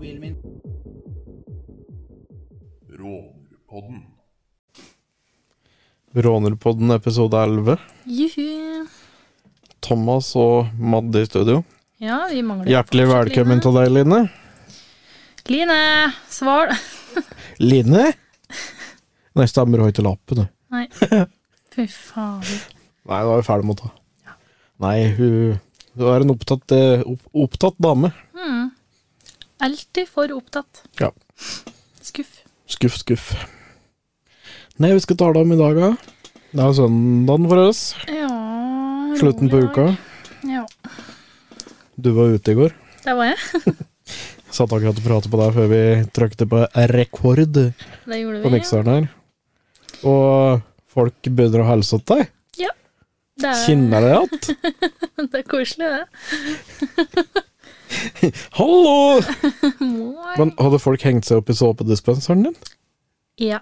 mobilen min. Rånerpodden. Rånerpodden episode 11. Juhu. Thomas og Madde i studio. Ja, vi mangler Hjertelig fortsatt velkommen til deg, Line. Line, svar. Line? Nei, stemmer du ikke lappen, du. Nei. Fy fader. Nei, da er vi ferdig med å ta. Nei, hun er en opptatt dame. Alltid for opptatt. Ja. Skuff. Skuff. Nei, vi skal ta det om i dag, da. Det er søndagen for oss. Ja. Slutten på rolig uka. dag. Ja. Du var ute i går. Der var jeg. Satt akkurat og pratet på deg før vi trykte på rekord Det gjorde på vi. mikseren her. Og folk begynner å helse åt deg. Ja. Det er, Kjenner deg at? det er koselig, det. Hallo! Moi. Men hadde folk hengt seg opp i såpedispenseren din? Ja.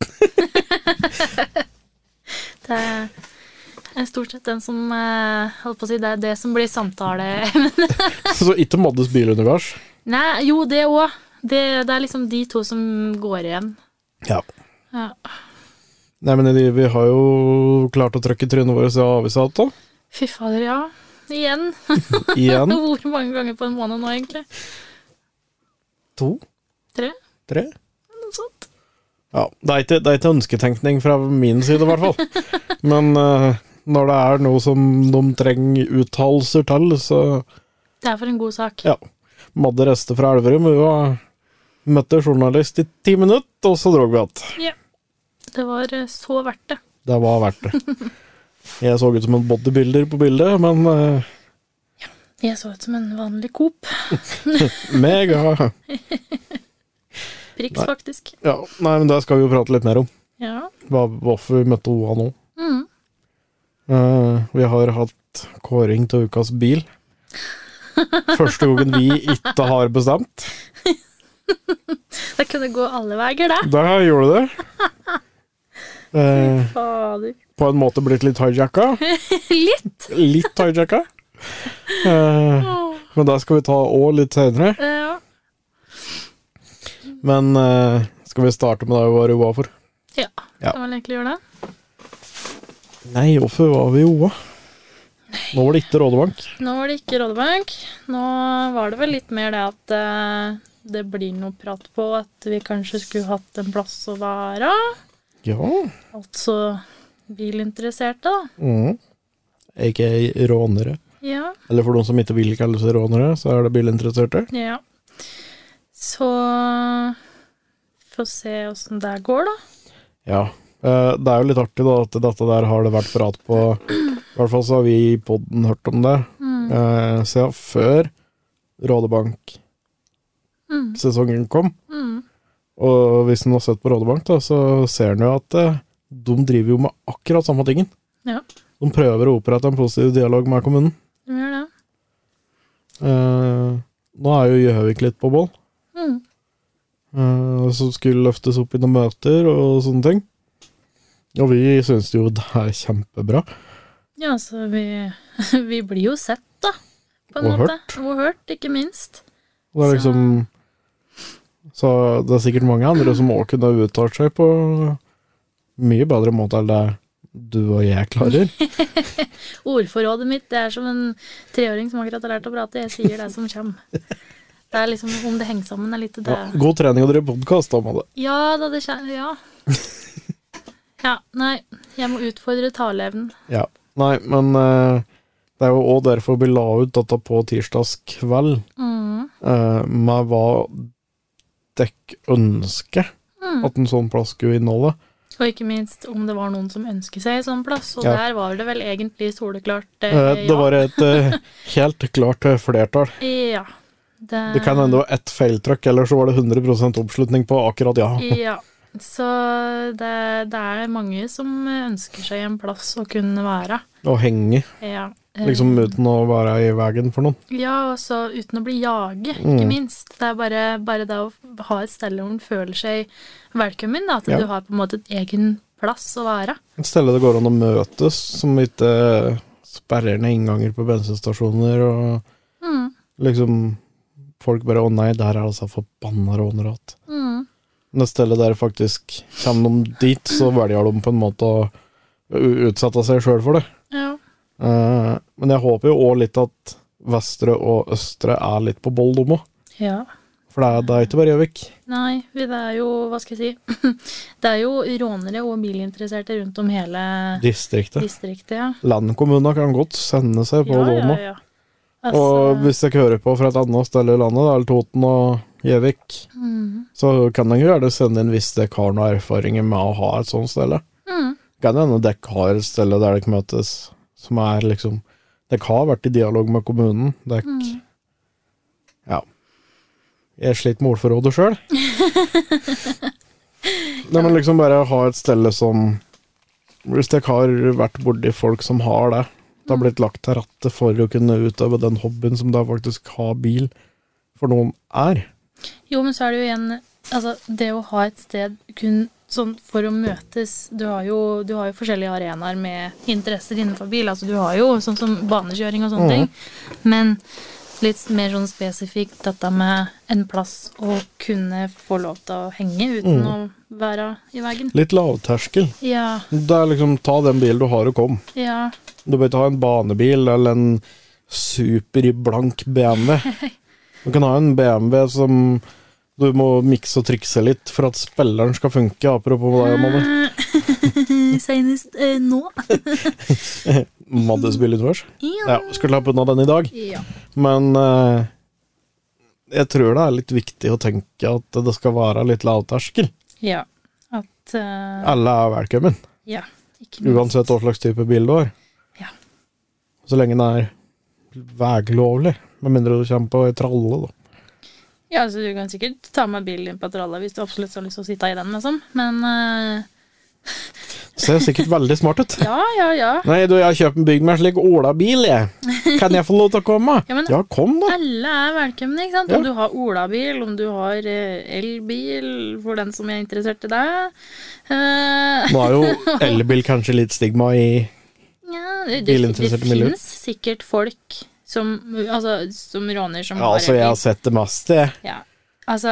Det er stort sett den som, holdt på å si, det er det som blir samtale. Så ikke Maddes bilunivers? Nei, jo, det også. Det er liksom de to som går igjen. Ja. Ja. Nei, men vi har jo klart å trykke trynet vårt i avisa da. Fy fader, ja. Igjen. Igjen. Hvor mange ganger på en måned nå, egentlig? 2? 3? 3? Noe sånt. Ja, det er ikke ønsketenkning fra min side i hvert fall. Men når det er noe som de trenger uttalelser til, så... Det er for en god sak. Ja. Madde Reste fra Elverum, hun møtte journalist i 10 minutter, og så drog vi at. Ja. Det var så verdt det. Det var verdt det. Jeg så ut som en bodybuilder på bildet, men Jeg så ut som en vanlig Coop. mega. Priks, Nei. faktisk. Ja, nei, men det skal vi jo prate litt mer om. Ja. Hvorfor vi møtte Oa nå. Mm. Vi har hatt kåring til ukas bil. Første gangen vi ikke har bestemt. Det kunne gå alle veier, det. Da gjorde det. Fader. På en måte blitt litt hijacka. Litt. Litt hijacka. Men det skal vi ta også litt senere. Ja. Men skal vi starte med det vi var i Oa for? Ja. Ja. Kan vel egentlig gjøre det. Nei, hvorfor var vi i Oa? Nå var det ikke Rådebank. Nå var det ikke Rådebank. Nå var det vel litt mer det at det blir noe prat på at vi kanskje skulle hatt en plass å være. Ja. Altså bilinteresserte, da. Ikke rånere. Ja. Eller for noen som ikke vil kalle seg rånere, så er det bilinteresserte. Ja. Så får se hvordan det går, da. Ja. Det er jo litt artig da, at dette der har det vært prat på. I hvert fall så har vi i podden hørt om det. Så ja, før Rådebank sesongen kom. Og hvis en har sett på Rådebank da, så ser en jo at de driver jo med akkurat samme tingen. Ja. De prøver å opprette en positiv dialog med kommunen. De gjør det. Nå er jo Gjøvik litt på boll. Så skulle løftes opp i noen møter og sånne ting. Og vi synes jo det er kjempebra. Ja, så vi blir jo sett, da. På en Og måte. hørt. Og hørt, ikke minst. Og det er liksom Så det er sikkert mange andre som også kunne ha uttalt seg på mye bedre måte enn det du og jeg klarer. Ordforrådet mitt, det er som en 3-åring som akkurat har lært å prate. Jeg sier det som kommer. Det er liksom, om det henger sammen er litt det. Ja, god trening å drive podcast da, Madde. Ja, da det kommer, ja. Ja, nei, jeg må utfordre taleevnen. Ja. Nei, men det er jo også derfor vi la ut dette på tirsdags kveld. Med hva dekk ønsker at en sånn plass skulle inneholde. Og ikke minst om det var noen som ønsker seg en sånn plass, og Ja. der var det vel egentlig soleklart Det var et helt klart flertall. Ja. Det kan hende det var ett feiltrykk, eller så var det 100% oppslutning på akkurat ja. Ja. Så det er mange som ønsker seg en plass å kunne være. Og henge, Ja. liksom uten å være i veien for noen. Ja, og så uten å bli jaget, ikke minst. Det er bare det å ha et sted hvor man føler seg velkommen, da, at Ja. du har på en måte et egen plass å være. Et sted det går an å møtes, som ikke sperrer ned innganger på bensinstasjoner, og liksom folk bare, å nei, der altså forbanna rånerat. Når stedet der faktisk kommer de dit, så velger de på en måte å utsette seg selv for det. Ja. Men jeg håper jo også litt at Vestre og Østre er litt på boll Ja. for det er ikke bare Gjøvik. Nei, det er jo, hva skal jeg si, det er jo rånere og bilinteresserte rundt om hele distriktet, ja. Landkommuner kan godt sende seg på Domo. Ja. Og hvis jeg hører på fra et annet sted i landet, eller Toten og Gjøvik, så kan jeg jo gjerne sende inn hvis dere har noen erfaringer med å ha et sånt sted. Kan hende dere har et sted der dere møtes, som er liksom, dere har vært i dialog med kommunen, dere, ja. Jeg sliter med ordforrådet selv. Nei, men liksom bare ha et sted som, hvis dere har vært borti folk som har det, det har blitt lagt til rette for å kunne utøve den hobbyen som da faktisk ha bil for noen er. Jo, men så er det jo igjen, altså det å ha et sted kun sånn for å møtes, du har jo forskjellige arenaer med interesser innenfor bil, altså du har jo sånn som banekjøring og sånne ting, men litt mer sånn spesifikt dette med en plass å kunne få lov til å henge uten å være i veien. Litt lavterskel. Ja. Det er liksom, ta den bilen du har og kom. Ja. Du bør ikke ha en banebil eller en superblank BMW. Du kan ha en BMW som du må mikse og trikse litt for at spilleren skal funke, apropos deg, Madde. Senest nå. Maddes bilunivers. Ja, skulle ha punnet den i dag. Ja. Men jeg tror det er litt viktig å tenke at det skal være litt lavterskel. Ja. At alle er velkommen. Ja. Ikke minst. Uansett hva slags type bil du har. Ja. Så lenge den er veglovlig, med mindre du kommer på i tralle, da. Ja, altså du kan sikkert ta med bilen din på tralle hvis du absolutt har lyst til å sitte i den, liksom. Men ser sikkert veldig smart ut. Ja. Nei, du, jeg har kjøpt en bygd med en slik Ola-bil, jeg. Kan jeg få lov til å komme? Ja, kom da. Alle er velkomne, ikke sant? Ja. Om du har Ola-bil, om du har elbil, for den som er interessert i det. Nå er jo elbil kanskje litt stigma i bilinteresserte miljøer. Det finnes sikkert folk som råner som ja, altså jeg har sett det meste. Ja, altså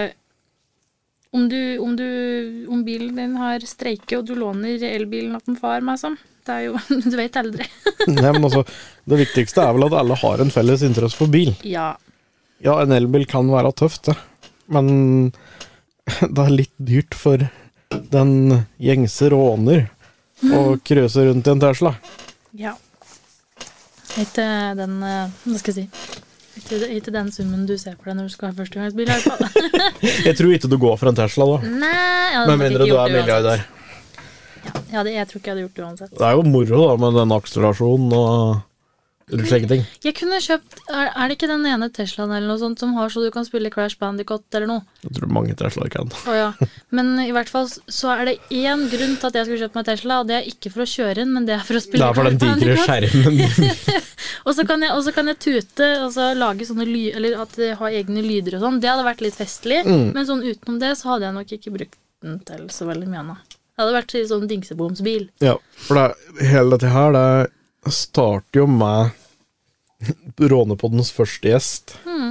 om bilen din har streike og du låner elbilen at den far med sånn, det er jo, du vet aldri. Nei, men altså, det viktigste er vel at alle har en felles interesse for bil. Ja, en elbil kan være tøft, det. Men det er litt dyrt for den gjengse råner å krøse rundt i en Tesla. Ja. Ikke den, hva skal jeg si, ikke den summen du ser for deg når du skal ha førstegangsbil, i hvert fall. Jeg tror ikke du går for en Tesla da. Nei, med mindre du er milliardær. Ja, jeg tror ikke jeg hadde gjort det uansett. Det er jo moro da, med den akselerasjonen og slike ting. Jeg kunne kjøpt, er det ikke den ene Teslaen eller noe sånt som har så du kan spille Crash Bandicoot eller noe? Jeg tror mange Tesla kan. Ja. Men i hvert fall så er det en grunn til at jeg skulle kjøpe meg Tesla, og det er ikke for å kjøre den, men det er for å spille Crash Bandicoot. Det er for den digre skjermen. og så kan jeg tute, og så lage sånne eller at jeg har egne lyder og sånn. Det hadde vært litt festlig, men sånn utenom det så hadde jeg nok ikke brukt den til så veldig mye nå. Det hadde vært sånn dingsebomsbil. Ja, for hele dette her, det starter jo med rånepoddens første gjest,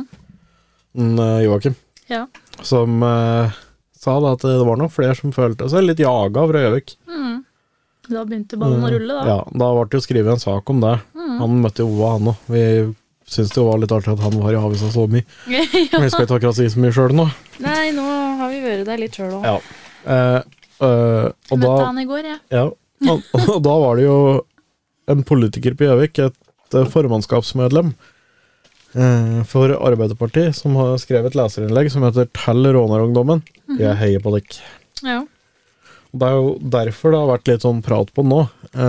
Joakim, som sa da at det var nok flere som følte seg litt jaga fra Gjøvik. Da begynte ballen å rulle da. Ja, da ble det jo skrevet en sak om det. Han møtte jo Ova, han også. Vi synes det var litt artig at han var i avisa så mye. Men vi skal ikke akkurat si så mye selv nå. Nei, nå har vi vært der litt selv også. Ja. Og møtte han i går, ja. Og da var det jo en politiker på Gjøvik, et formannskapsmedlem for Arbeiderpartiet, som har skrevet et leserinnlegg som heter «Tell rånerungdommen». Jeg heier på deg. Ja. Og det er jo derfor det har vært litt sånn prat på nå.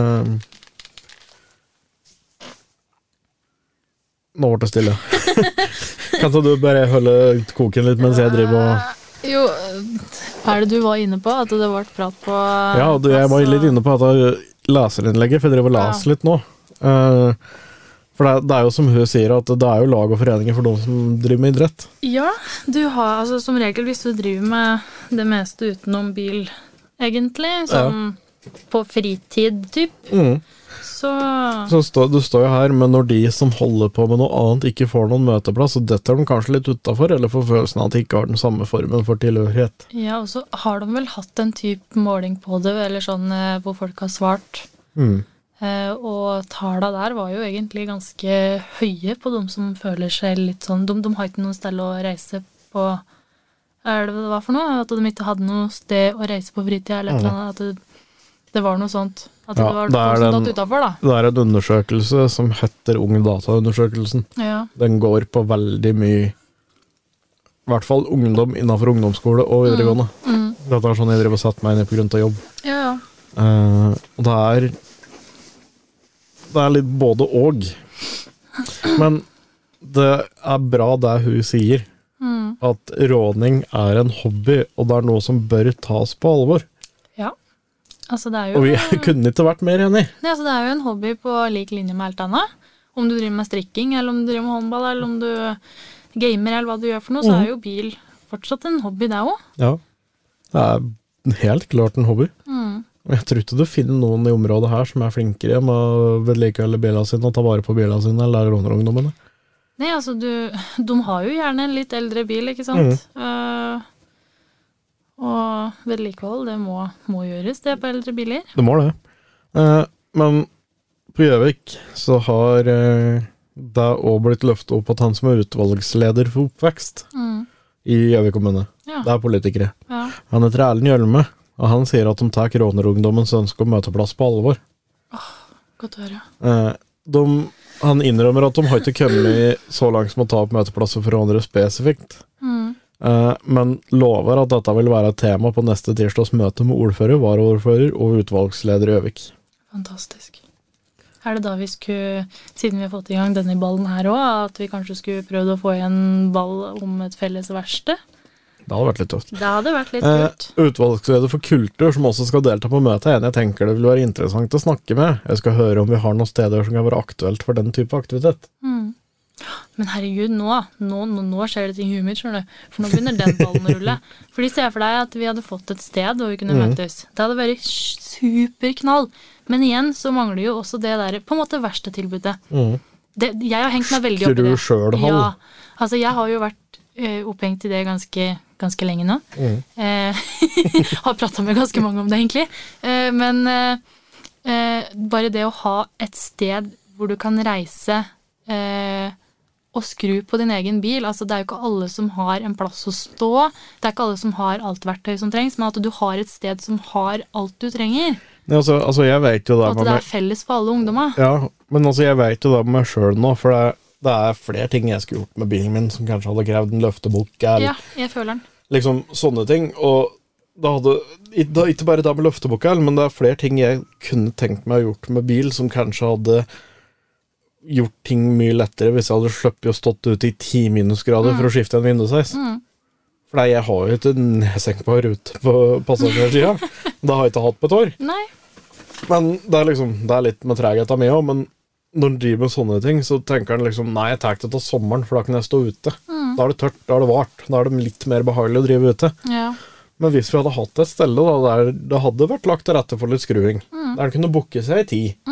Nå ble det stille. Kan du bare holde koken litt mens jeg driver og... Jo, er det du var inne på, at det ble prat på... Ja, jeg var litt inne på at jeg leser innlegget, for jeg driver og leser litt nå. For det er jo som hun sier, at det er jo lag og foreninger for noen som driver med idrett. Ja, du har, altså som regel, hvis du driver med det meste utenom bil, egentlig, som på fritid, typ. Så du står jo her, men når de som holder på med noe annet ikke får noen møteplass, så detter de kanskje litt utenfor, eller får følelsen av at de ikke har den samme formen for tilhørighet. Ja, og så har de vel hatt en type måling på det, eller sånn hvor folk har svart. Og tallene der var jo egentlig ganske høye på de som føler seg litt sånn, de har ikke noe sted å reise på, er det hva for noe? At de ikke hadde noe sted å reise på fritid, eller et eller annet, at det var noe sånt. At det var noe som datt utenfor, da. Det er en undersøkelse som heter Ung Data-undersøkelsen. Ja. Den går på veldig mye, i hvert fall ungdom innenfor ungdomsskole og videregående. Dette er sånn jeg driver og satt meg inn i på grunn av jobb. Ja. Og det er litt både og. Men det er bra det hun sier, at råning er en hobby, og det er noe som bør tas på alvor. Ja. Altså, det er jo, og vi kunne ikke vært mer enig. Nei, altså, det er jo en hobby på lik linje med alt annet. Om du driver med strikking, eller om du driver med håndball, eller om du gamer, eller hva du gjør for noe, så er jo bil fortsatt en hobby, det også. Ja, det er helt klart en hobby. Jeg tror ikke du finner noen i området her som er flinkere med å vedlikeholde bilene sine og ta vare på bilene sine, eller rånerungdommene. Nei, altså, de har jo gjerne en litt eldre bil, ikke sant? Og vedlikehold, det må gjøres, det på eldre biler. Det må det. Men på Gjøvik så har det også blitt løftet opp at han som er utvalgsleder for oppvekst i Gjøvik kommune. Ja. Det er politikere. Ja. Han heter Erlend Hjølme, og han sier at de tar rånerungdommens ønske om møteplass på alvor. Godt å høre. Han innrømmer at de har ikke kommet så langt som å ta opp møteplasser for rånere spesifikt. Men lover at dette vil være et tema på neste tirsdags møte med ordfører, varaordfører og utvalgsleder i Gjøvik. Fantastisk. Er det da vi skulle, siden vi har fått i gang denne ballen her også, at vi kanskje skulle prøvd å få en ball om et felles verksted? Det hadde vært litt tøft. Det hadde vært litt kult. Utvalgsleder for kultur, som også skal delta på møtet, er en jeg tenker det vil være interessant å snakke med. Jeg skal høre om vi har noen steder som kan være aktuelt for den type aktivitet. Men herregud, nå skjer det ting i huet mitt, skjønner du. For nå begynner den ballen å rulle. Fordi se for deg at vi hadde fått et sted hvor vi kunne møtes. Det hadde vært superknall. Men igjen så mangler jo også det der, på en måte, verste tilbudet. Jeg har hengt meg veldig opp i det. Tror du selv, Hall? Ja, altså jeg har jo vært opphengt i det ganske lenge nå. Har pratet med ganske mange om det, egentlig. Men bare det å ha et sted hvor du kan reise og skru på din egen bil, altså det er jo ikke alle som har en plass å stå, det er ikke alle som har alt verktøy som trengs, men at du har et sted som har alt du trenger. Ja, altså jeg vet jo det. At det er felles for alle ungdommer. Ja, men altså jeg vet jo det med meg selv nå, for det er flere ting jeg skulle gjort med bilen min som kanskje hadde krevd en løftebukk, eller ja, jeg føler den. Liksom sånne ting, og det hadde ikke bare det med løftebukk, men det er flere ting jeg kunne tenkt meg å gjort med bil som kanskje hadde gjort ting mye lettere hvis jeg hadde sluppet å stått ute i 10 minusgrader for å skifte en vindusheis. For jeg har jo ikke nedsenkbar rute på passasjersiden. Det har jeg ikke hatt på et år. Nei. Men det er litt med tregheten min også, men når han driver med sånne ting, så tenker han liksom, nei, jeg tar ikke det til sommeren, for da kan jeg stå ute. Da er det tørt, da er det vart, da er det litt mer behagelig å drive ute. Ja. Men hvis vi hadde hatt et sted da, der det hadde vært lagt til rette for litt skruing, der han kunne bukke seg i tid,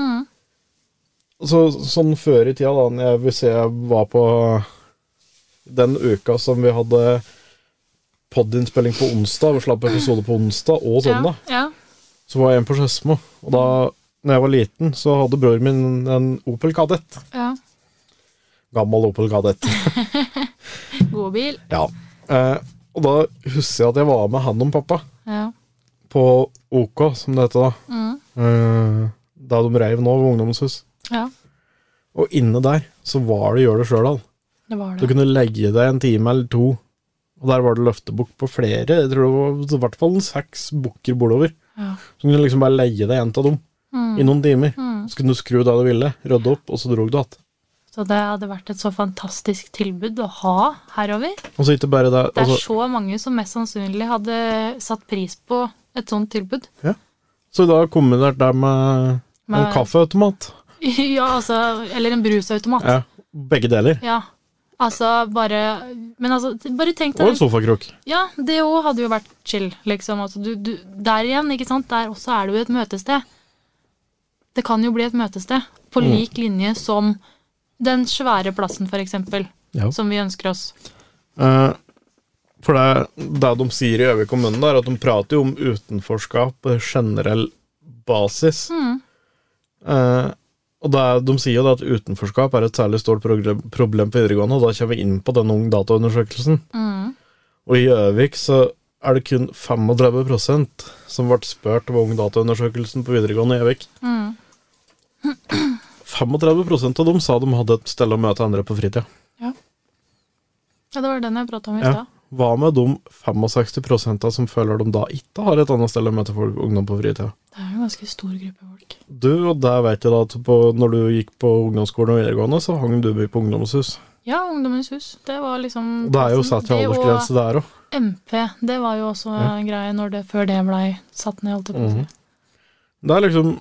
sånn før i tida da, jeg var på den uka som vi hadde poddinnspilling på onsdag, vi slapp episode på onsdag og søndag, så var jeg en på Skedsmo, og da, når jeg var liten, så hadde bror min en Opel Kadett. Ja. Gammel Opel Kadett. God bil. Ja. Og da husker jeg at jeg var med han og pappa på OK, som det heter da. Da de reiv nå ved ungdomshus. Ja. Og inne der så var det gjør det selv. Det var det. Du kunne legge deg en time eller 2, og der var det løftebukk på flere. Jeg tror det var i hvert fall 6 bukker bordover. Ja. Så kunne du liksom bare legge deg en av dem i noen timer. Så kunne du skru det du ville, rydde opp, og så drog du att. Så det hadde vært et så fantastisk tilbud å ha herover. Og så ikke bare det. Det er så mange som mest sannsynlig hadde satt pris på et sånt tilbud. Ja. Så da kombinert der med en kaffeautomat. Ja, altså, eller en brusautomat. Ja, begge deler. Ja, Altså, bare tenk deg... Og en sofakrok. Ja, det også hadde jo vært chill, liksom. Altså, der igjen, ikke sant? Der også er det jo et møtested. Det kan jo bli et møtested, på lik linje som den svære plassen, for eksempel, som vi ønsker oss. For det de sier i Gjøvik kommune der, at de prater jo om utenforskap på generell basis. Og de sier jo at utenforskap er et særlig stort problem på videregående, og da kommer vi inn på den ungdataundersøkelsen. Og i Gjøvik så er det kun 35% som ble spurt om ungdataundersøkelsen på videregående i Gjøvik. 35% av dem sa de hadde et sted å møte andre på fritida. Ja, det var den jeg pratet om i sted. Hva med de 65% som føler de da ikke har et annet sted å møte folk, ungdom på fritida? Det er jo en ganske stor gruppe folk. Og der vet jeg da at når du gikk på ungdomsskolen og videregående, så hang du mye på ungdomshus. Ja, ungdommens hus. Det var liksom... Det er jo satt til aldersgrense der også. MP, det var jo også en greie før det ble satt ned, alt det på seg. Det er liksom...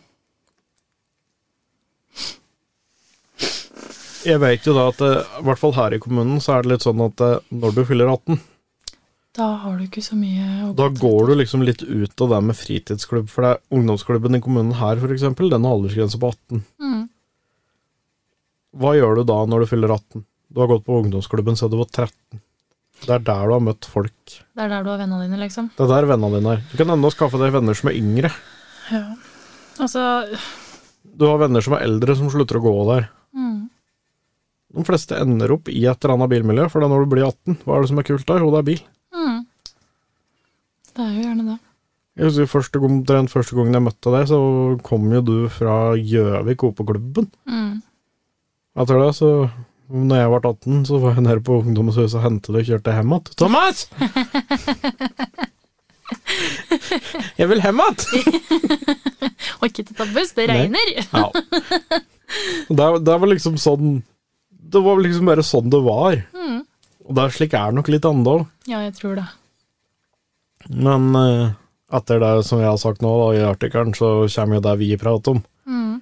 Jeg vet jo da at i hvert fall her i kommunen så er det litt sånn at når du fyller 18, da har du ikke så mye... Da går du liksom litt ut av det med fritidsklubb, for det er ungdomsklubben i kommunen her for eksempel, den har aldersgrense på 18. Hva gjør du da når du fyller 18? Du har gått på ungdomsklubben så du var 13. Det er der du har møtt folk. Det er der du har vennene dine, liksom. Det er der vennene dine er. Du kan enda skaffe deg venner som er yngre. Ja, altså... Du har venner som er eldre som slutter å gå der. De fleste ender opp i et eller annet bilmiljø, for da når du blir 18, hva er det som er kult der? Jo, det er bil. Det er jo gjerne det. Jeg husker første gangen jeg møtte deg, så kom jo du fra Gjøvik opp på klubben. Etter det, så når jeg var 18, så var jeg nede på ungdommens hus og hentet det og kjørte hjem igjen. Thomas! Jeg vil hjem igjen! Og ikke til tabbus, det regner. Ja. Det var liksom sånn, det var liksom bare sånn det var. Og det er slik er nok litt annet. Ja, jeg tror det. Men etter det som jeg har sagt nå da, i artikkelen, så kommer jo det vi prater om.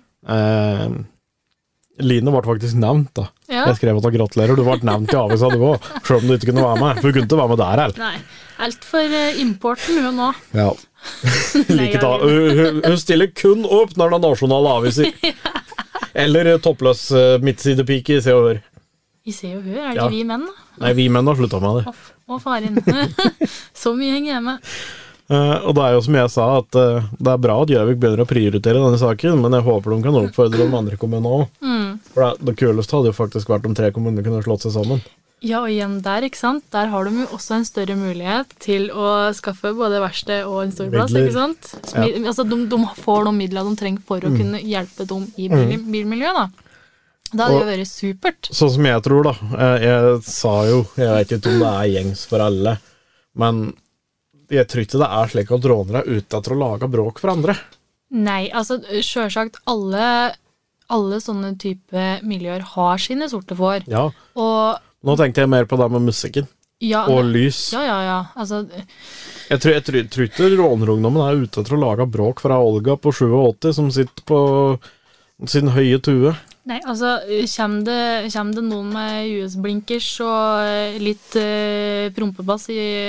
Line ble faktisk nevnt da. Ja. Jeg skrev at jeg gratulerer, du ble nevnt i avisa du også, selv om du ikke kunne være med. For du kunne ikke være med der, eller? Nei, alt for importen hun nå. Ja. Like da. Hun stiller kun opp når det er nasjonale aviser. Eller toppløs midtsidepike i Se og Hør. I Se og Hør, er det ikke vi menn da? Nei, vi menn har sluttet med det. Å, faren. Så mye henger hjemme. Og det er jo som jeg sa, at det er bra at Gjøvik begynner å prioritere denne saken, men jeg håper de kan oppfordre de andre kommunene også. For det kuleste hadde jo faktisk vært om 3 kommuner kunne slått seg sammen. Ja, og igjen der, ikke sant? Der har de jo også en større mulighet til å skaffe både verksted og en stor plass, ikke sant? Altså, de får de midler de trenger for å kunne hjelpe dem i bilmiljøet, da. Da hadde det jo vært supert. Sånn som jeg tror da, jeg sa jo, jeg vet ikke om det er gjengs for alle, men jeg tror ikke det er slik at rånere er ute etter å lage bråk for andre. Nei, altså selvsagt alle sånne type miljøer har sine sorte får. Ja, og nå tenkte jeg mer på det med musikken. Ja, og lys. Ja. Altså, jeg tror ikke rånerungdommen er ute etter å lage bråk fra Olga på 87 som sitter på sin høye tue. Nei, altså, kommer det noen med US-blinkers og litt prompebass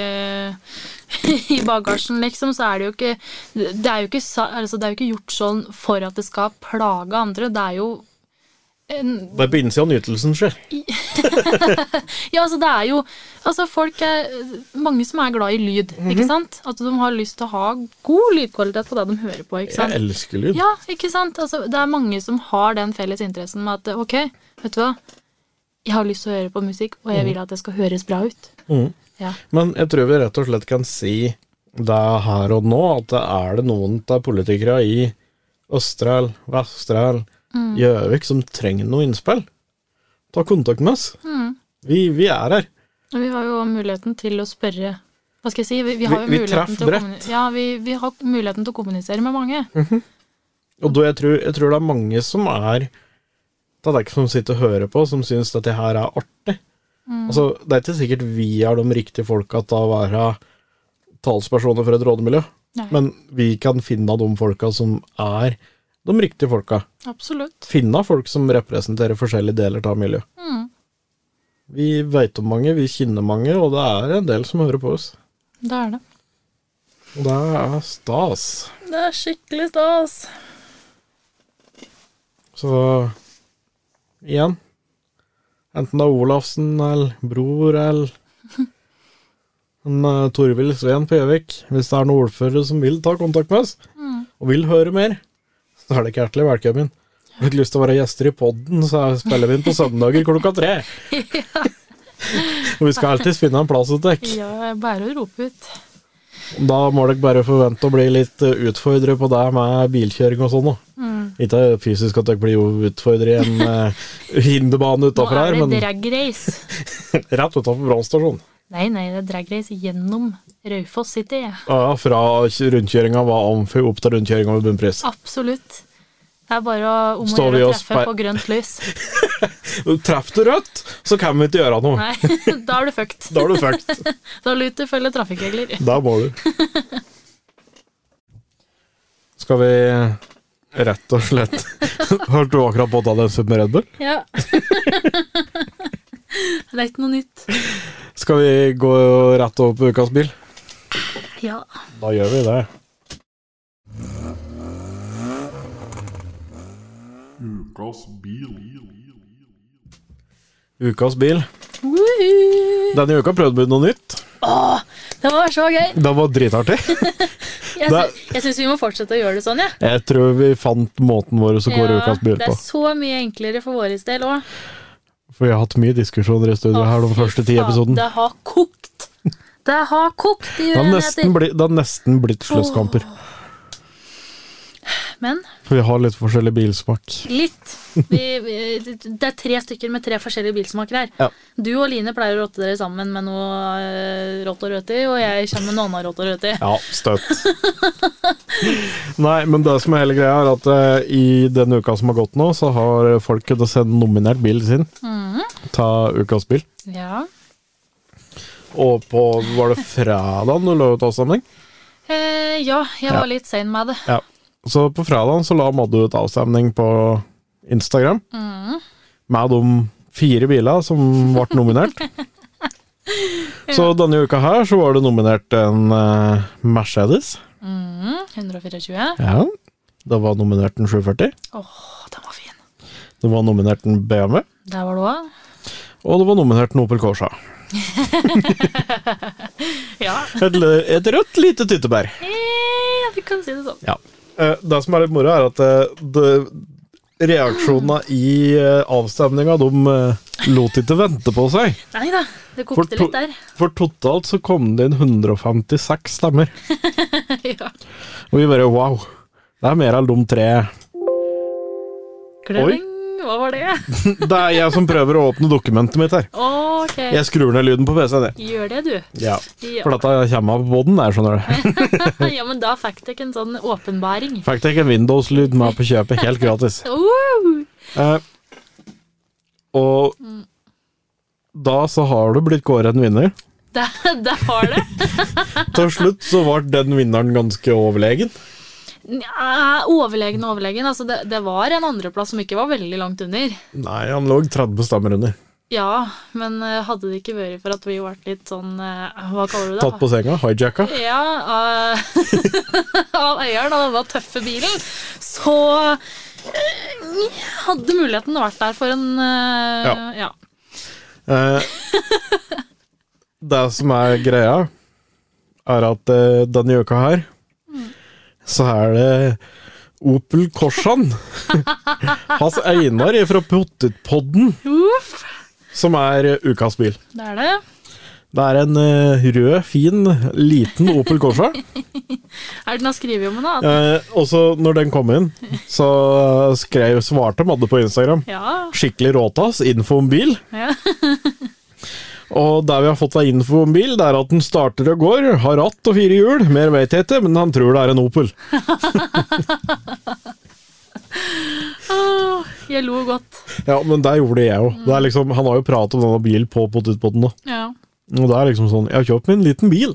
i bagasjen, liksom, så er det jo ikke gjort sånn for at det skal plage andre. Det er jo det er på innsiden av nytelsen skjer. Ja, altså det er jo folk mange som er glad i lyd, ikke sant? At de har lyst til å ha god lydkvalitet på det de hører på, ikke sant? Jeg elsker lyd. Ja, ikke sant? Altså, det er mange som har den felles interessen med at, ok, vet du hva? Jeg har lyst til å høre på musikk, og jeg vil at det skal høres bra ut. Ja. Men jeg tror vi rett og slett kan si det her og nå, at det er det noen av politikere i Østerdal, Vesterdal, Gjøvik som trenger noe innspill. Ta kontakt med oss. Vi er her. Vi har jo muligheten til å spørre. Hva skal jeg si? Vi har jo muligheten til vi har muligheten til å kommunisere med mange. Og da jeg tror det er mange som er det er ikke som sitter og hører på, som synes at det her er artig. Altså, det er ikke sikkert vi er de riktige folka til å være talspersoner for et rådemiljø. Nei. Men vi kan finne de folka som er de riktige folka. Absolutt. Finne folk som representerer forskjellige deler av miljøet. Vi vet om mange, vi kjenner mange, og det er en del som hører på oss. Det er det. Og det er stas. Det er skikkelig stas. Så igjen, enten det er Olafsen, eller Bror, eller Torvild Sveen på Gjøvik, hvis det er noen ordførere som vil ta kontakt med oss, og vil høre mer, så er det ikke hjertelig velkommen. Har du ikke lyst til å være gjester i podden, så spiller vi inn på søndager klokka 3. Ja. Og vi skal alltid finne en plass til deg. Ja, bare å rope ut. Da må dere bare forvente å bli litt utfordret på det med bilkjøring og sånn. Ikke fysisk at dere blir utfordret i en hinderbane utenfor her, men... Nå er det dragrace. Rett utenfor brannstasjonen. Nei, det er dragrace gjennom Raufoss City. Ja, fra rundkjøringen var Amfi opp til rundkjøringen ved bunnpris. Absolutt. Det er bare om å gjøre å treffe på grønt lys. Treff du rødt, så kan vi ikke gjøre noe. Nei, da er du fucked. Da er du fucked. Da lytter følge trafikkregler. Da må du. Skal vi rett og slett... Hørte du akkurat på å ta den suppen med Red Bull? Ja. Det er ikke noe nytt. Skal vi gå rett over på ukas bil? Ja. Da gjør vi det. Ukas bil. Ukas bil. Woohoo! Denne uka prøvde vi noe nytt. Åh, det var så gøy. Det var dritartig. Jeg synes vi må fortsette å gjøre det sånn, ja. Jeg tror vi fant måten vår som går ukas bil på. Det er så mye enklere for vår del også. For vi har hatt mye diskusjoner i studio her de første 10 episoden. Det har kokt. Det har kokt i uenigheter. Det har nesten blitt slåsskamper. Men? Vi har litt forskjellig bilsmak. Litt. Det er 3 stykker med 3 forskjellige bilsmaker her. Ja. Du og Line pleier å rotte dere sammen med noe rått og rødt i, og jeg kommer med noe annet rått og rødt i. Ja, støtt. Nei, men det som er hele greia er at i denne uka som har gått nå, så har folk kunnet sende nominert bilen sin. Ta ukas bil. Ja. Og på, var det fredag du la ut avstemning? Ja, jeg var litt sen med det. Ja. Så på fredagen så la Madde ut avstemning på Instagram med de 4 biler som ble nominert. Så denne uka her så var det nominert en Mercedes. 124. Ja, det var nominert en 740. Den var fin. Det var nominert en BMW. Der var det også. Og det var nominert en Opel Corsa. Ja. Et rødt lite tyttebær. Ja, vi kan si det sånn. Ja. Det som er litt moro er at reaksjonene i avstemninga, de lot ikke vente på seg. Neida, det kokte litt der. For totalt så kom det inn 156 stemmer. Ja. Og vi bare, wow, det er mer enn de 3. Kløring, hva var det? Det er jeg som prøver å åpne dokumentet mitt her. Ok. Jeg skrur ned lyden på PC-en det. Gjør det, du. Ja, for dette kommer på den der, skjønner du. Ja, men da fikk dere en sånn åpenbaring. Fikk dere en Windows-lyd med på kjøpet, helt gratis. Og da så har du blitt kåret en vinner. Det har det. Til slutt så var den vinneren ganske overlegen. Ja, overlegen. Altså, det var en andreplass som ikke var veldig langt under. Nei, han lå 30 stemmer under. Ja, men hadde det ikke vært for at vi vært litt sånn, hva kaller du det? Tatt på senga, hijacka. Ja, av eieren av denne tøffe bilen, så hadde muligheten vært der for en, ja. Det som er greia, er at denne uka her, så er det Opel Corsan. Hans Einar fra Potetpodden. Som er ukas bil. Det er det. Det er en rød, fin, liten Opel Corsa. Er det den har skrevet om den da? Og så når den kom inn, så svarte Madde på Instagram. Ja. Skikkelig råtas, info om bil. Ja. Og der vi har fått av info om bil, det er at den starter og går, har ratt og 4 hjul, mer vet jeg ikke, men han tror det er en Opel. Jeg lo godt. Ja, men det gjorde jeg jo. Det er liksom, han har jo pratet om denne bil på Potetpodden da. Ja. Og det er liksom sånn, jeg har kjøpt meg en liten bil.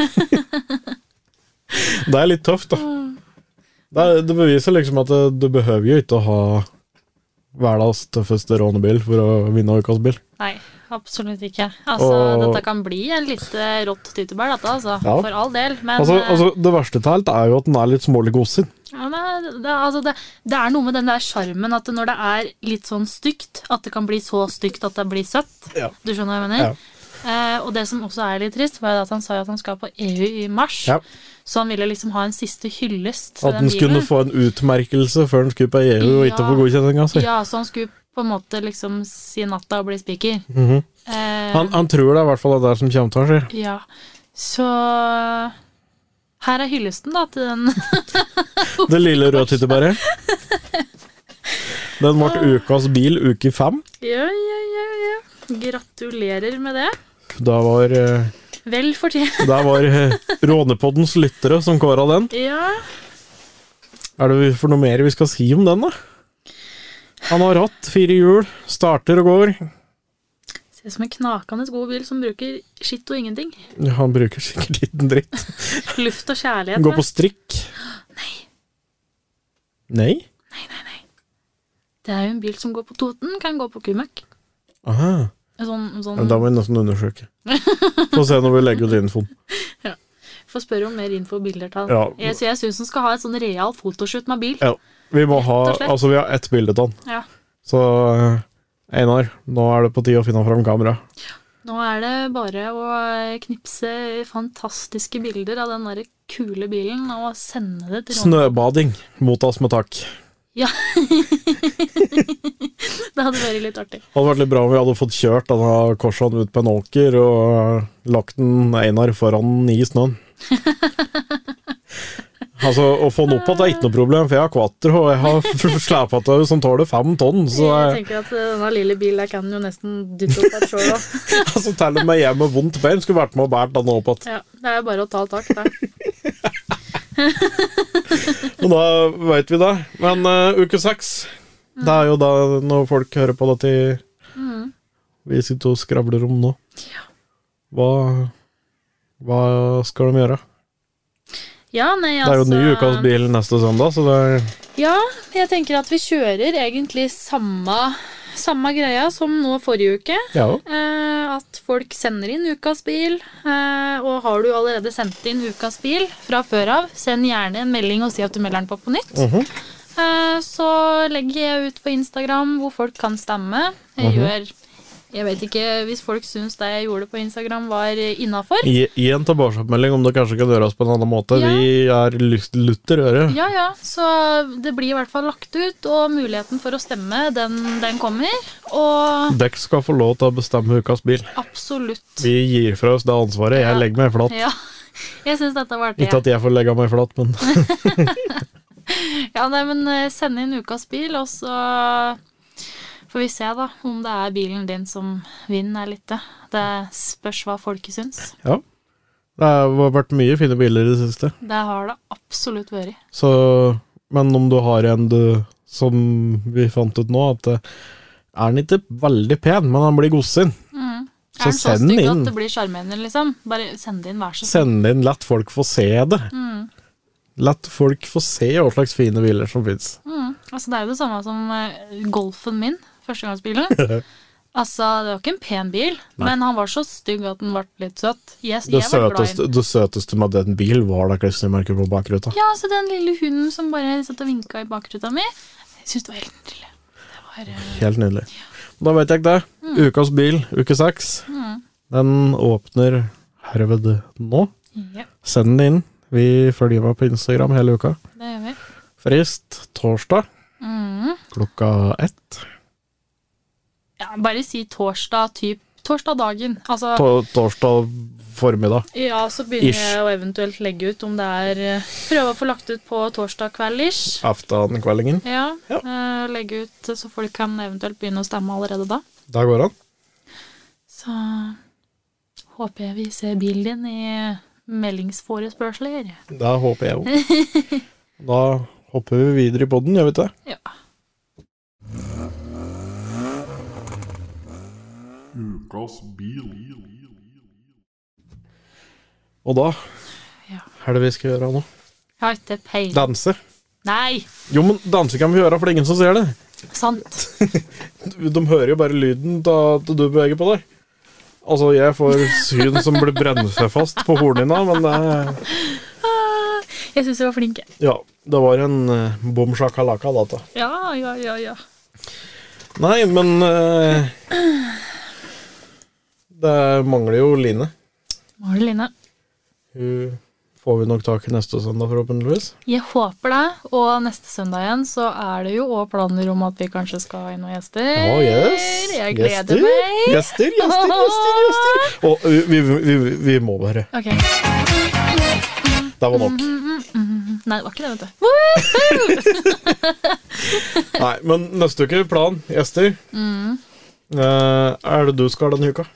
Det er litt tøft da. Det beviser liksom at du behøver jo ikke å ha verdens tøffeste rånebil for å vinne ukas bil. Nei, absolutt ikke. Altså, dette kan bli en litt rått tytebær, dette, altså. Ja. For all del. Men altså, det verste til alt jo at den litt smålig gossin. Ja, men det noe med den der charmen at når det litt sånn stygt, at det kan bli så stygt at det blir søtt. Ja. Du skjønner hva jeg mener? Ja. Og det som også litt trist, var at han sa at han skal på EU i mars. Ja. Så han ville liksom ha en siste hyllest til den bilen. At han skulle få en utmerkelse før han skulle på EU og ikke få godkjenninga si. Ja, så han skulle på en måte liksom si natta og bli speaker. Han tror det i hvert fall det som kommer til å skje. Ja, så her hyllesten da til den det lille rødtyttebæret. Den ble ukas bil uke 5. Ja. Gratulerer med det. Det var vel fortjent. Det var Rånepoddens lyttere som kåret den. Ja. Det for noe mer vi skal si om den da? Han har hatt 4 hjul, starter og går. Ser som en knakende god bil som bruker skitt og ingenting. Ja, han bruker sikkert liten dritt. Luft og kjærlighet. Går på strikk. Nei. Nei? Nei. Det jo en bil som går på Toten, kan gå på Kumøk. Aha. Sånn... Da må vi nesten undersøke. Få se når vi legger ut infoen. Ja. Få spørre om mer info og bilder til. Ja. Jeg synes den skal ha et sånn real fotoshoot med bil. Ja. Vi må ha, altså vi har ett bilde til den. Ja. Så Einar, nå det på tide å finne frem kamera. Ja. Nå det bare å knipse fantastiske bilder av den der kule bilen og sende det til Snøbading, mottas med takk. Ja. Det hadde vært litt artig. Det hadde vært litt bra om vi hadde fått kjørt denne korsen ut på en åker og lagt den Einar foran i snøen. Altså, å få den opp at det ikke noe problem, for jeg har kvatter, og jeg har slæpet det som tåler 5 tonn. Så jeg tenker at denne lille bilen kan jo nesten dytte opp et selv da. Altså, til og med jeg med vondt bein skulle vært med og bært denne opp at. Ja, det bare å ta tak der. Og da vet vi det. Men uke 6, det jo da når folk hører på det til vi sitter og skravler om nå. Ja. Hva skal de gjøre? Ja, nei, altså... Det jo ny ukas bil neste søndag, så det Ja, jeg tenker at vi kjører egentlig samme greia som nå forrige uke. Ja. At folk sender inn ukas bil, og har du allerede sendt inn ukas bil fra før av, send gjerne en melding og si at du melder den på nytt. Så legger jeg ut på Instagram hvor folk kan stemme. Jeg vet ikke, hvis folk synes det jeg gjorde på Instagram var innenfor. Gi en tilbakemelding om det kanskje kan gjøres på en annen måte. Ja. Vi lutter øre. Ja, så det blir i hvert fall lagt ut, og muligheten for å stemme, den kommer. Og dere skal få lov til å bestemme ukas bil. Absolutt. Vi gir fra oss det ansvaret. Jeg legger meg flatt. Ja, jeg synes dette var artig. Ikke at jeg får legge meg flatt, men... Ja, nei, men send inn ukas bil, og så... får vi se da, om det bilen din som vinner litt. Det spørs hva folk synes. Ja, det har vært mye fine biler i det siste. Det har det absolutt vært. Så, men om du har en som vi fant ut nå, at den ikke veldig pen, men den blir godsin. Så send den inn. At det blir charmerende, liksom? Bare send den inn, vær så snill. Send inn, lett folk få se det. Lett folk få se hva slags fine biler som finnes. Altså, det jo det samme som Golfen min. Førstegangsbilen. Altså, det var ikke en pen bil, men han var så stygg at den ble litt søt. Det søteste med den bil var da klistremerket på bakruta. Ja, så den lille hunden som bare satt og vinket i bakruta mi, jeg synes det var helt nydelig. Helt nydelig. Ja. Da vet jeg ikke det. Ukas bil, uke 6. Den åpner herved nå. Ja. Send den inn. Vi følger med på Instagram hele uka. Det gjør vi. Frist torsdag. Klokka 1. Ja, bare si torsdag dagen. Altså, torsdag formiddag. Ja, så begynner jeg å eventuelt legge ut om det prøve å få lagt ut på torsdag kveld-ish. Aftenkveldingen. Ja. Legge ut så folk kan eventuelt begynne å stemme allerede da. Da går han. Så håper jeg vi ser bilen din i meldingsforespørsler. Da håper jeg også. Da hopper vi videre i podden, gjør vi ikke det? Ja. Ukas bil. Og da det vi skal gjøre nå? Jeg har ikke peil. Danse. Nei. Jo, men danse kan vi gjøre for ingen som ser det. Sant. De hører jo bare lyden da at du beveger på deg. Altså, jeg får syn som blir brennet seg fast på hornene, men jeg synes jeg var flink. Ja, det var en bom shakalaka data. Ja. Nei, men det mangler jo Line. Mangler Line. Hun får vi nok tak i neste søndag, forhåpentligvis. Jeg håper det, og neste søndag igjen så er det jo også planer om at vi kanskje skal ha inn noen gjester. Yes. Jeg gleder meg. Gjester. Og vi må bare. Ok. Det var nok. Nei, det var ikke det, vet du. Nei, men neste uke, plan, gjester. Er det du skal denne uka?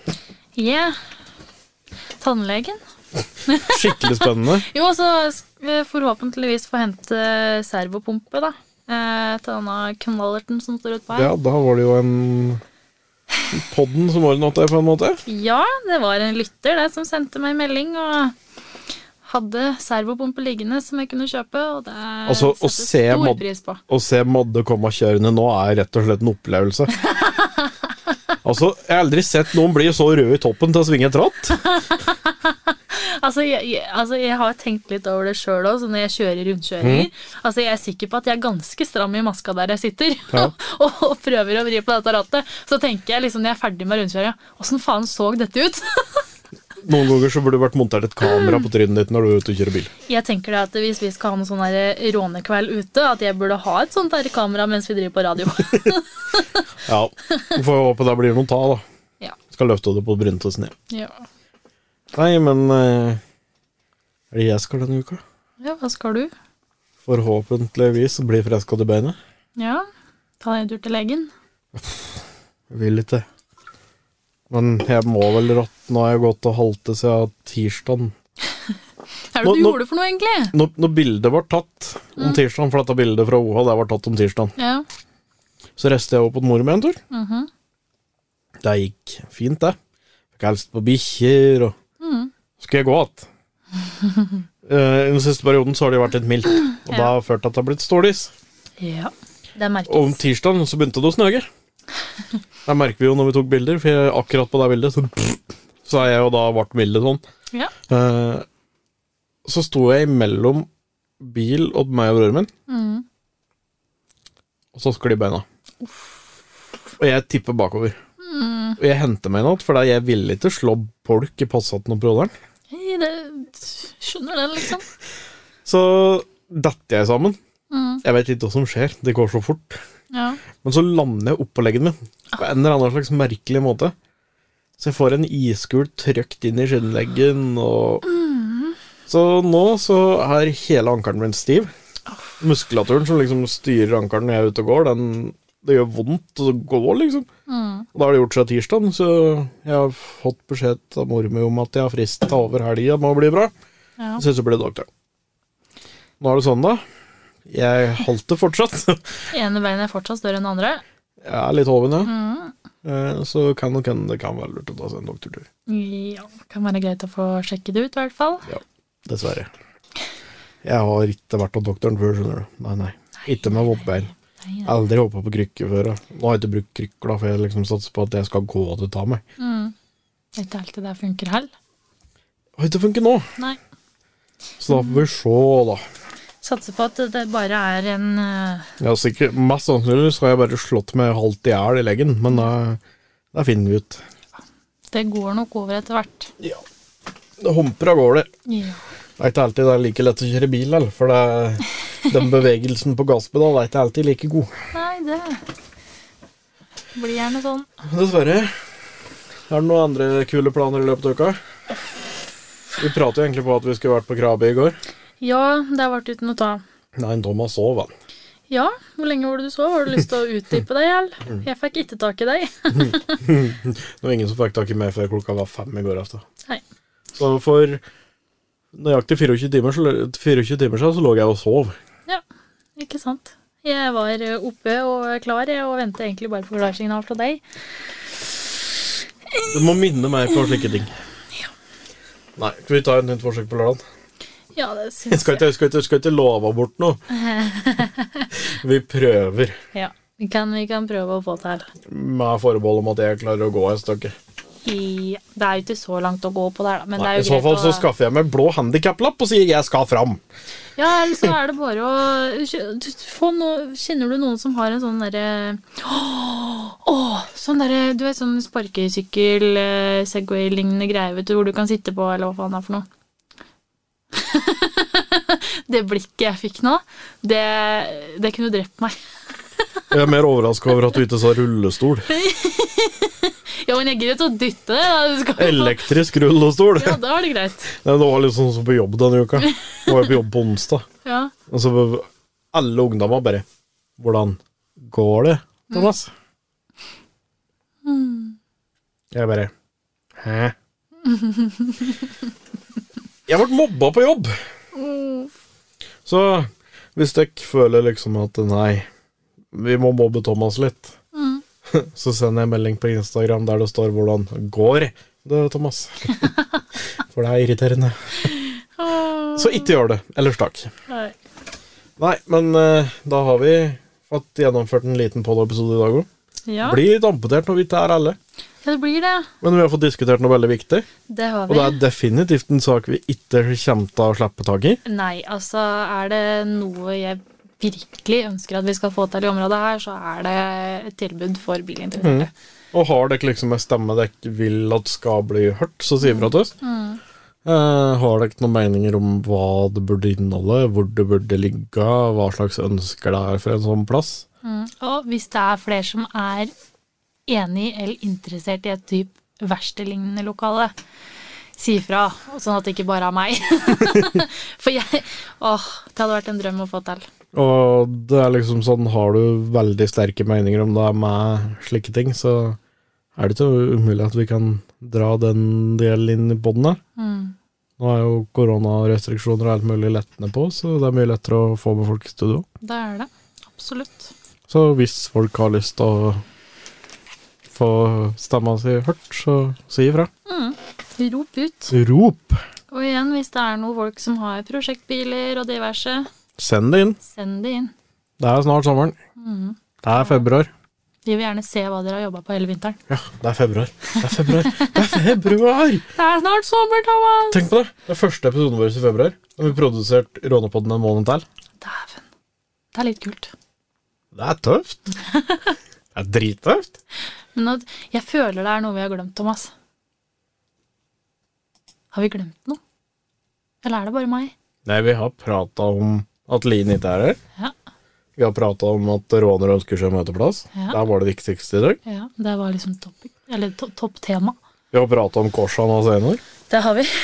Tannlegen. Skikkelig spennende. Jo, så forhåpentligvis få hente servopumpe da til denne knallerten som står ut på her. Ja, da var det jo en podden som ordnet det på en måte. Ja, det var en lytter der som sendte meg en melding og hadde servopumpe liggende som jeg kunne kjøpe, og det altså, setter stor pris på. Å se Modde komme kjørende nå er rett og slett en opplevelse. Altså, jeg har aldri sett noen bli så rød i toppen til å svinge et ratt. Altså, jeg har tenkt litt over det selv også, når jeg kjører rundkjøringer. Altså, jeg er sikker på at jeg er ganske stram i maska der jeg sitter, og prøver å vri på dette rattet. Så tenker jeg liksom, når jeg er ferdig med rundkjøringen, hvordan faen så dette ut? Noen ganger så burde det vært montert et kamera på trynet ditt når du er ute og kjører bil. Jeg tenker det at hvis vi skal ha noen sånn rånekveld ute, at jeg burde ha et sånt der kamera mens vi driver på radio. Ja, vi får håpe det blir noen ta da. Ja. Skal løfte det på Bryntes ned. Ja. Nei, men er det jeg skal denne uka? Ja, hva skal du? Forhåpentligvis bli freska til beinet. Ja, ta deg en tur til legen. Jeg vil ikke. Men jeg må vel rått. Nå har jeg gått og halte seg tirsdagen. Hva er det du gjorde for noe egentlig? Når bildet var tatt om tirsdagen, for dette bildet fra OHA, det var tatt om tirsdagen. Ja. Så reiste jeg opp på mor med en tur. Det gikk fint, det. Fikk helst på bikkjer, og skulle jeg gå att. I den siste perioden så har det vært litt mildt, og det har ført til at det har blitt stålis. Ja, det merkes. Og om tirsdagen så begynte det å snøge. Det merker vi jo når vi tok bilder, for akkurat på det bildet så er jeg jo da vart bildet sånn. Ja. Så sto jeg mellom bil og meg og brødren min, og så sklir beina. Og jeg tipper bakover. Og jeg henter meg noe, for jeg ville ikke slå polk i Passaten og broderen. Skjønner det, liksom. Så detter jeg sammen. Jeg vet ikke hva som skjer, det går så fort. Ja. Men så lander jeg opp på leggen min på en eller annen slags merkelig måte. Så jeg får en iskul trøkt inn i skinnleggen, og så nå så er hele ankeren min stiv. Muskulaturen som liksom styrer ankeren når jeg er ute og går, det gjør vondt å gå, liksom. Og da har det gjort seg tirsdag, så jeg har fått beskjed av mor mi om at jeg har frist over helgen, må bli bra. Så jeg blir doktor. Nå er det sånn da. Jeg halter fortsatt. Ene beinet er fortsatt større enn andre. Jeg er litt hoven, ja. Så det kan være lurt å ta seg en doktortur. Ja, det kan være greit å få sjekke det ut i hvert fall. Ja, dessverre. Jeg har ikke vært av doktoren før, skjønner du. Nei. Ikke med vondt bein. Jeg har aldri hoppet på krykker før. Nå har jeg ikke brukt krykker da, for jeg liksom satser på at jeg skal gå og ta meg. Det er ikke alltid det funker heller. Det har ikke funket nå. Nei. Så da får vi se da. Satser på at det bare er en... Ja, sikkert. Mest sannsynlig så har jeg bare slått meg halvt i hjel i leggen, men det finner vi ut. Det går nok over etter hvert. Ja. Det humper av gårde. Ja. Det er ikke alltid det er like lett å kjøre bil, for den bevegelsen på gasspedal er ikke alltid like god. Nei, det blir gjerne sånn. Dessverre. Er det noen andre kule planer i løpet av uka? Vi pratet jo egentlig på at vi skulle vært på Krabi i går. Ja, det har vært uten å ta. Nei, Thomas sov, han. Ja, hvor lenge var det du sov? Har du lyst til å utdype deg, eller? Jeg fikk ikke tak i deg. Det var ingen som fikk tak i meg før klokka var 5 i går efter. Nei. Så for nøyaktig 24 timer siden så lå jeg og sov. Ja, ikke sant. Jeg var oppe og klar, og ventet egentlig bare på klarsignal fra deg. Du må minne meg på slike ting. Ja. Nei, skal vi ta et nytt forsøk på lørdag? Ja, det synes jeg. Jeg skal ikke love bort noe. Vi prøver. Ja. Vi kan prøve å få til. Med forbehold om at jeg klarer å gå et stykke. Ja, det er jo ikke så langt å gå på der, da. Men Nei, det er jo i så fall så skaffer jeg meg blå handicap-lapp og sier jeg skal fram. Ja, eller så er det bare å kjenner du noen som har en sånn derre sånn derre, du vet, sånn sparkesykkel, Segway-lignende greie, vet du, hvor du kan sitte på, eller hva faen det er for noe. Det blikket jeg fikk nå, det kunne drept meg. Jeg er mer overrasket over at du ikke sa rullestol. Ja, men jeg gidder ikke å dytte det. Elektrisk rullestol. Ja, da er det greit. Det var litt sånn som på jobb denne uka. Jeg var på jobb på onsdag. Ja. Og så alle ungdommer bare, hvordan går det, Thomas? Jeg bare, hæ? Jeg ble mobba på jobb. Så hvis dere føler liksom at nei, vi må mobbe Thomas litt, så sender jeg en melding på Instagram der det står hvordan går det, Thomas. For det er irriterende. Så ikke gjør det, ellers takk. Nei, men da har vi fått gjennomført en liten poddepisode i dag også. Ja. Blir litt amputert når vi ikke er alle. Ja, det blir det. Men vi har fått diskutert noe veldig viktig. Det har vi. Og det er definitivt en sak vi ikke kommer til å slippe tak i. Nei, altså er det noe jeg virkelig ønsker at vi skal få til i området her, så er det et tilbud for bilinteresserte. Og har dere liksom en stemme dere vil at skal bli hørt, så sier vi fra til oss. Har dere noen meninger om hva det burde inneholde, hvor det burde ligge, hva slags ønsker det er for en sånn plass? Og hvis det er flere som er enig eller interessert i et typ verkstedlignende lokale, si fra, sånn at det ikke bare er meg. For det hadde vært en drøm å få til. Og det er liksom sånn, har du veldig sterke meninger om det med slike ting, så er det ikke umulig at vi kan dra den delen inn i podden her. Nå er jo koronarestriksjoner og alt mulig lettende på, så det er mye lettere å få med folk i studio. Det er det, absolutt. Så hvis folk har lyst til å få stemma si hørt, så si ifra. Rop ut. Rop! Og igjen, hvis det er noen folk som har prosjektbiler og diverse, send det inn. Send det inn. Det er snart sommeren. Det er februar. Vi vil gjerne se hva dere har jobbet på hele vinteren. Ja, det er februar. Det er februar! Det er februar! Det er snart sommer, Thomas! Tenk på det. Det er første episoden vår i februar. Og vi har produsert Rånepodden en måned til. Dæven. Det er litt kult. Det er tøft. Det er drittøft. Men jeg føler det er noe vi har glemt, Thomas. Har vi glemt noe? Eller er det bare meg? Nei, vi har pratet om at Line ikke er her. Ja. Vi har pratet om at råner ønsker seg møteplass. Ja. Det var det viktigste i dag. Ja, det var liksom topptema. Vi har pratet om Korsan og senere. Det har vi.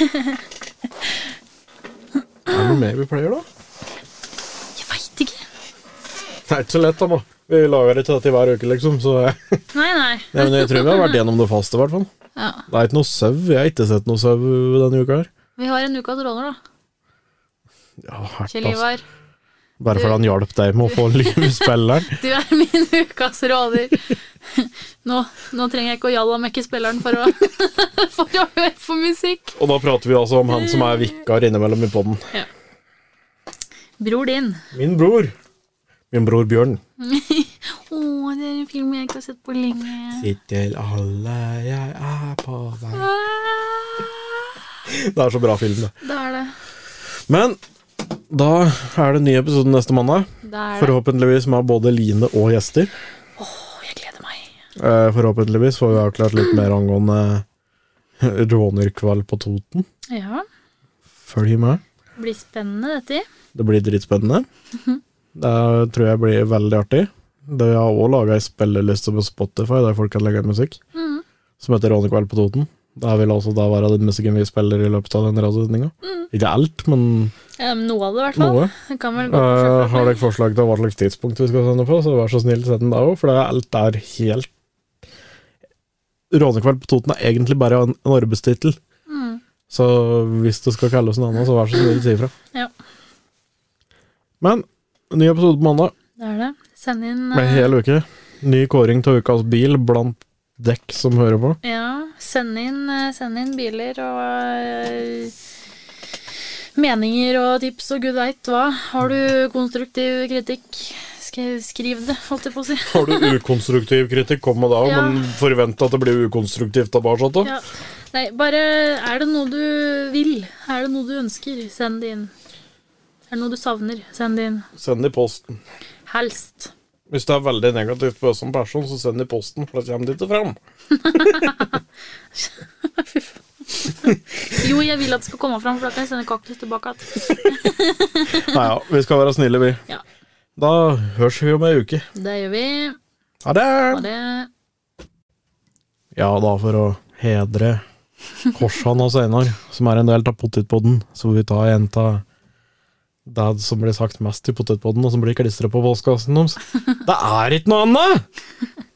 Er det noe mer vi pleier da? Jeg vet ikke. Det er ikke så lett da, vi lager ikke dette hver uke liksom, så Nei. Nei, men jeg tror vi har vært gjennom det faste i hvert fall. Ja. Det er ikke noe søv, jeg har ikke sett noe søv denne uka her. Vi har en ukas råner da. Ja, hardt, Kjell Ivar. Bare fordi han hjalp deg med å få liv i spilleren. Du er min ukas råder. Nå trenger jeg ikke å jalla mekke spilleren for å høre på musikk. Og da prater vi altså om han som er vikar innimellom i podden. Ja. Bror din. Min bror. Min bror Bjørn. Det er en film jeg ikke har sett på lenge. Sitt til alle, jeg er på vei. Det er så bra film, det. Det er det. Men da er det en ny episode neste mandag. Det er det. Forhåpentligvis med både Line og gjester. Jeg gleder meg. Forhåpentligvis får vi avklart litt mer angående rånerkvall på Toten. Ja. Følg med. Det blir spennende dette. Det blir dritspennende. Det tror jeg blir veldig artig. Det har også laget en spillerliste på Spotify der folk kan legge inn musikk, som heter Rånerkvall på Toten. Det vil altså da være den musikken vi spiller i løpet av den radiosendingen. Ikke alt, men noe av det i hvert fall. Noe. Det kan vel gå har dere forslag til hva slags tidspunkt vi skal sende på, så vær så snill sett den da også, for alt er helt... Rånerkvall på Toten er egentlig bare en arbeidstitel. Så hvis det skal kalles noe annet, så vær så snill si ifra. Ja. Men, ny episode på mandag. Det er det. Send inn... Med hel uke. Ny kåring til ukas bil blant dekk som hører på. Ja, send inn biler og meninger og tips og gud vet hva. Har du konstruktiv kritikk, ikke skriv det, holdt jeg på å si. Har du ukonstruktiv kritikk, kom med det, men forvent at det blir ukonstruktivt av bare sånn. Ja. Nei, bare er det noe du vil? Er det noe du ønsker? Send det inn. Er det noe du savner? Send det inn. Send det i posten. Helst. Hvis det er veldig negativt på oss som person, så send det i posten, for da kommer det ikke fram. Jo, jeg vil at det skal komme fram, for da kan jeg sende kaktus tilbake. Neja, vi skal være snille, vi. Ja. Da hørs vi om en uke. Det gjør vi. Ha det! Ha det. Ja, da for å hedre Korsan og Einar, som er en del av Potetpodden, så vi tar en av det som blir sagt mest i Potetpodden, og som blir klistret på postkassen deres. Det er ikke noe annet!